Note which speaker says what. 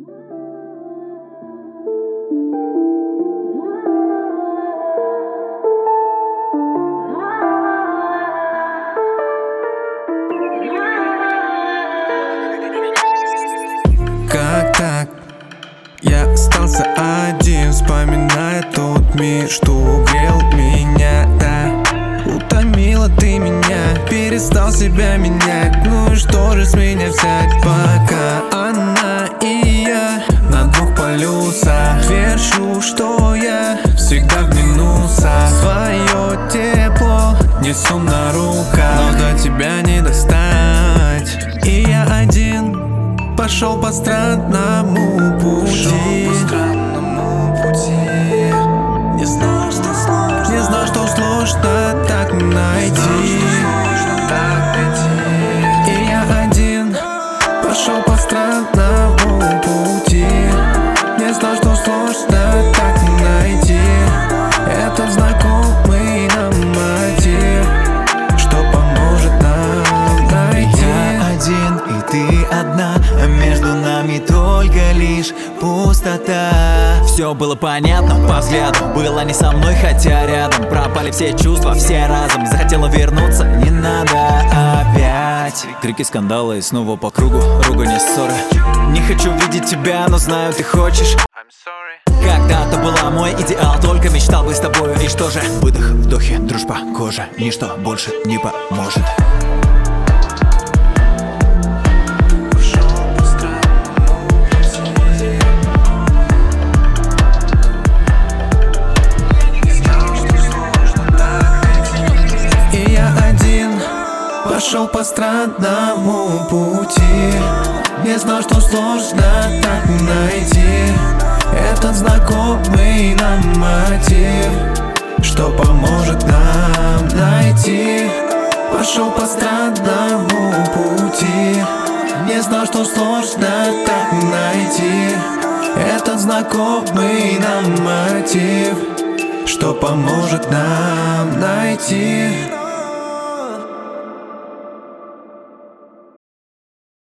Speaker 1: Как так? Я остался один, вспоминая тот мир, что угрел меня, да. Утомила ты меня, перестал себя менять. Ну и что же с меня взять, пока она и я на двух полюсах. Вершу, что я всегда в минусах. Свое тепло несу на руках, но до тебя не достать. И я один пошел по странному пути. Не знал, что сложно так найти. И я один пошел по странному пути. Не знал, что сложно так найти этот знакомый нам мотив, что поможет нам найти.
Speaker 2: Я один и ты одна, а между нами только лишь пустота. Все было понятно по взгляду, была не со мной, хотя рядом. Пропали все чувства, все разом. Захотела вернуться, не надо опять. Крики, скандалы и снова по кругу, ругань, ссоры. Не хочу видеть тебя, но знаю, ты хочешь. Когда-то была мой идеал, только мечтал быть с тобою. И что же? Выдох, вдохи, дружба, кожа. Ничто больше не поможет.
Speaker 1: Пошел по странному пути. Не знал, что сложно так найти этот знакомый нам мотив, что поможет нам найти. Пошел по странному пути. Не знал, что сложно так найти этот знакомый нам мотив, что поможет нам найти.